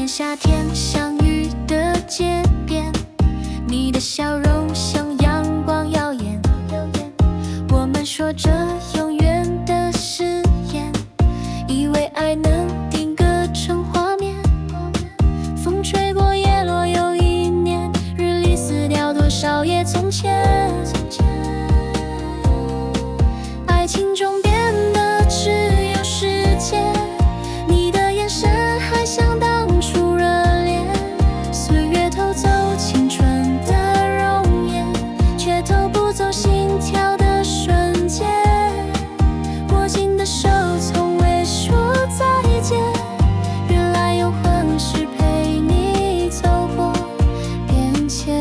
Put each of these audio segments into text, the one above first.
年夏天相遇的街边，你的笑容像阳光耀眼。我们说着永远的誓言，以为爱能定格成画面。风吹过叶落又一年，日历撕掉多少页从前。爱情中变的只有时间，你的眼神还像当初热烈。岁月偷走青春的容颜，却偷不走心跳的瞬间。握紧的手从未说再见，原来永恒是陪你走过变迁。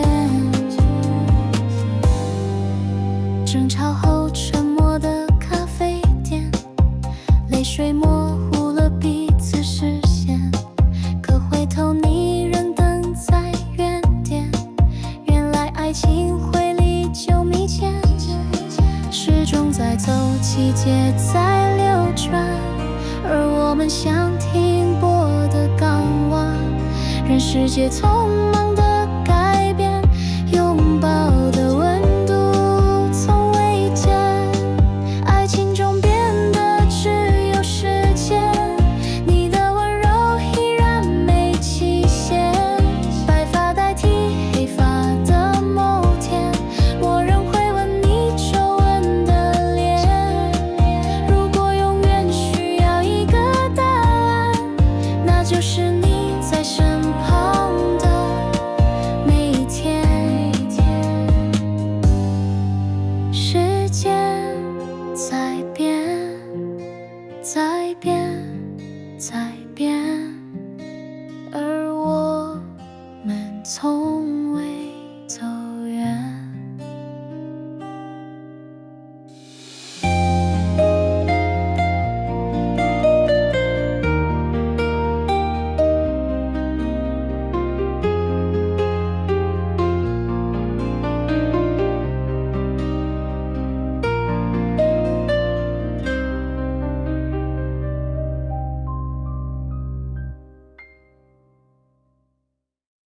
争吵后沉默的咖啡店，泪水模糊了彼此视线，可回头你仍等在原点。原来爱情会历久弥坚，时钟在走，季节在流转，而我们像停泊的港湾，任世界匆忙的改变，拥抱的温度从未减。爱情中变的只有时间，你的温柔依然没期限。白发代替黑发的某天，我仍会吻你皱纹的脸。如果永远需要一个答案，那就是你在身旁的每一天。时间在变，在变，在变，而我们从